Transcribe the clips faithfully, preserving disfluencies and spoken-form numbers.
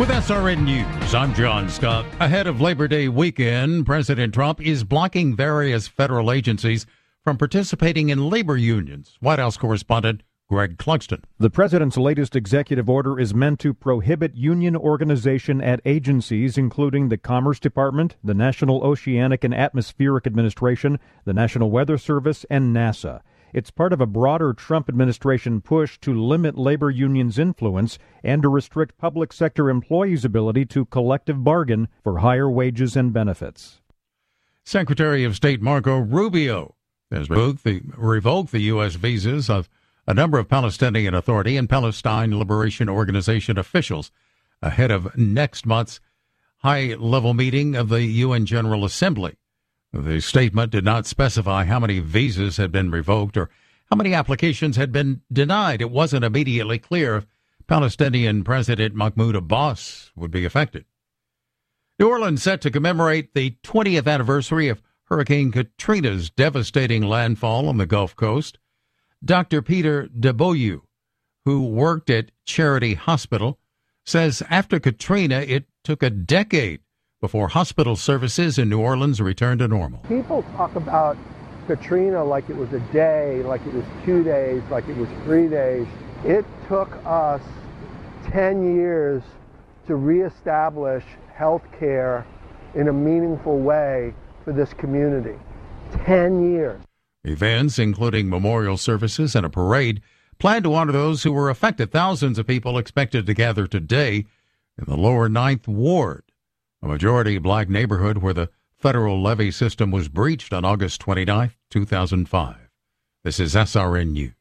With S R N News, I'm John Scott. Ahead of Labor Day weekend, President Trump is blocking various federal agencies from participating in labor unions. White House correspondent Greg Clugston. The president's latest executive order is meant to prohibit union organization at agencies including the Commerce Department, the National Oceanic and Atmospheric Administration, the National Weather Service, and NASA. It's part of a broader Trump administration push to limit labor unions' influence and to restrict public sector employees' ability to collective bargain for higher wages and benefits. Secretary of State Marco Rubio has revoked the, revoked the U S visas of a number of Palestinian Authority and Palestine Liberation Organization officials ahead of next month's high-level meeting of the U N General Assembly. The statement did not specify how many visas had been revoked or how many applications had been denied. It wasn't immediately clear if Palestinian President Mahmoud Abbas would be affected. New Orleans set to commemorate the twentieth anniversary of Hurricane Katrina's devastating landfall on the Gulf Coast. Doctor Peter DeBoyu, who worked at Charity Hospital, says after Katrina, it took a decade before hospital services in New Orleans returned to normal. People talk about Katrina like it was a day, like it was two days, like it was three days. It took us ten years to reestablish health care in a meaningful way for this community. ten years. Events, including memorial services and a parade, planned to honor those who were affected. Thousands of people expected to gather today in the lower Ninth Ward, a majority black neighborhood where the federal levee system was breached on August twenty-ninth, two thousand five. This is S R N News.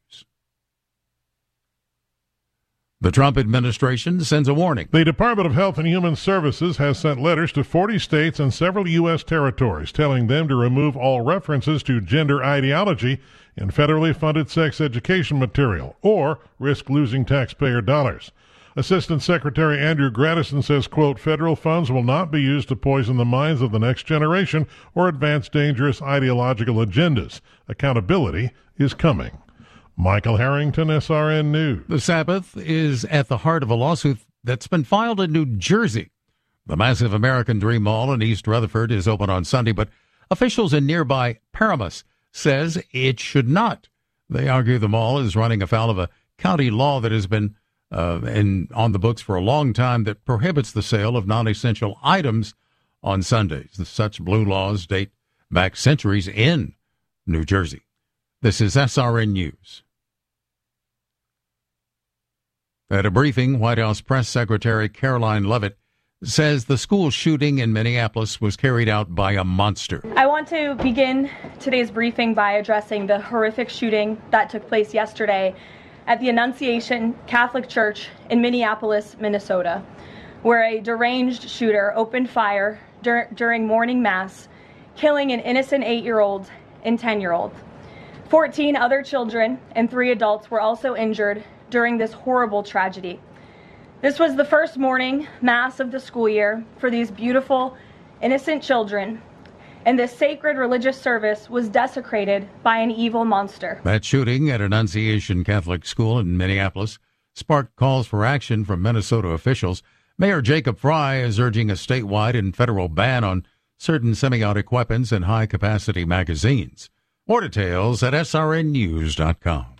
The Trump administration sends a warning. The Department of Health and Human Services has sent letters to forty states and several U S territories telling them to remove all references to gender ideology in federally funded sex education material or risk losing taxpayer dollars. Assistant Secretary Andrew Gradison says, quote, federal funds will not be used to poison the minds of the next generation or advance dangerous ideological agendas. Accountability is coming. Michael Harrington, S R N News. The Sabbath is at the heart of a lawsuit that's been filed in New Jersey. The massive American Dream Mall in East Rutherford is open on Sunday, but officials in nearby Paramus says it should not. They argue the mall is running afoul of a county law that has been uh, in, on the books for a long time that prohibits the sale of non-essential items on Sundays. Such blue laws date back centuries in New Jersey. This is S R N News. At a briefing, White House Press Secretary Caroline Leavitt says the school shooting in Minneapolis was carried out by a monster. I want to begin today's briefing by addressing the horrific shooting that took place yesterday at the Annunciation Catholic Church in Minneapolis, Minnesota, where a deranged shooter opened fire dur- during morning mass, killing an innocent eight-year-old and ten-year-old. fourteen other children and three adults were also injured during this horrible tragedy. This was the first morning mass of the school year for these beautiful, innocent children, and this sacred religious service was desecrated by an evil monster. That shooting at Annunciation Catholic School in Minneapolis sparked calls for action from Minnesota officials. Mayor Jacob Fry is urging a statewide and federal ban on certain semiotic weapons and high-capacity magazines. More details at S R N news dot com.